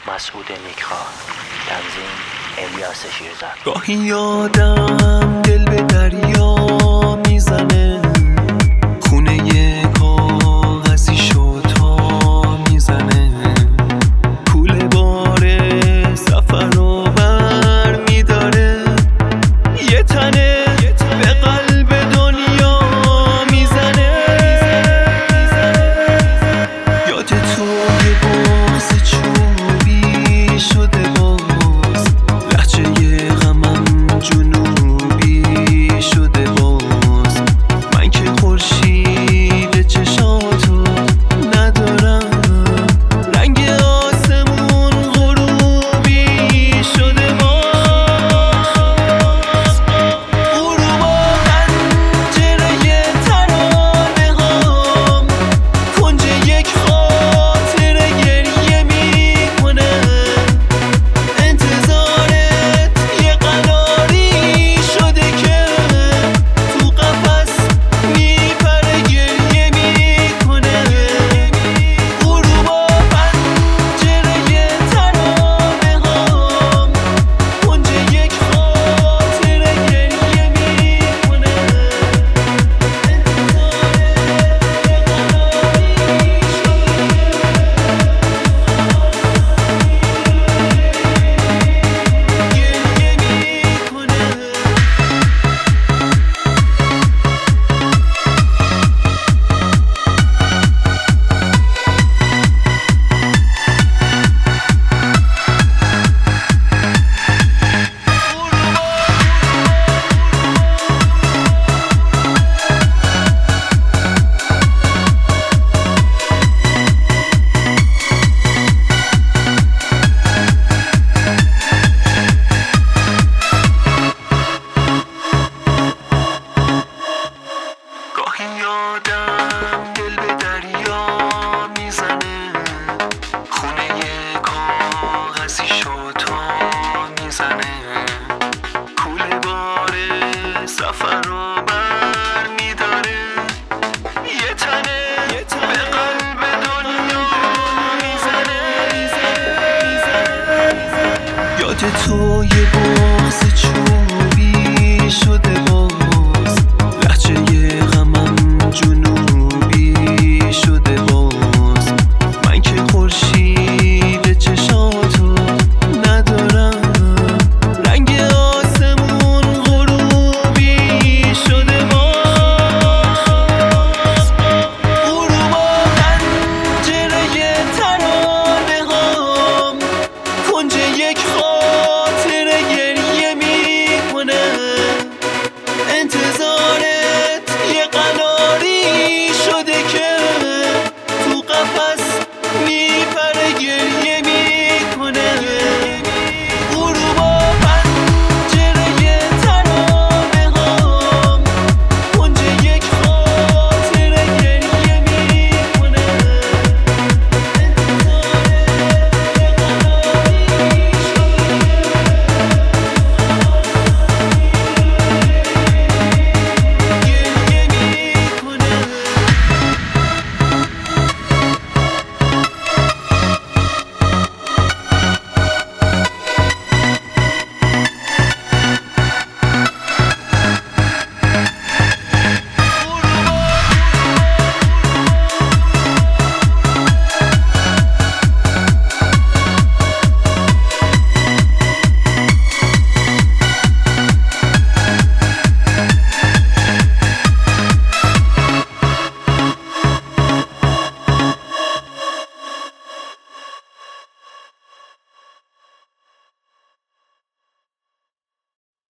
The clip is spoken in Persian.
مسعود نیکخواه. تنظیم الیاس شیرزاد. گاهی یادم دل به دریا میزنه، خونه یه کاغذی شد تا میزنه، کوله باره سفر رو بر میداره، یه تنه به قلب دنیا میزنه. یاد تو یه بغض چوبی شده باز، لحجه غمم جنوبی شده باز، من که خورشید چشاتو ندارم، رنگ آسمون غروبی شده باز. غروبا پنجره ترانه هام، کنج یک خاطره گریه میکنه، انتظارت یه قراری شده که تو قفس میپره گریه میکنه. غروبا پنجره ترانه هام، کنج یک خاطره گریه میکنه، گاهی یادم دل به دریا میزنه، خونه یه کاغذی شد تا میزنه، کوله باره سفر رو بر میداره، یه تنه به قلب دنیا میزنه. یاد تو یه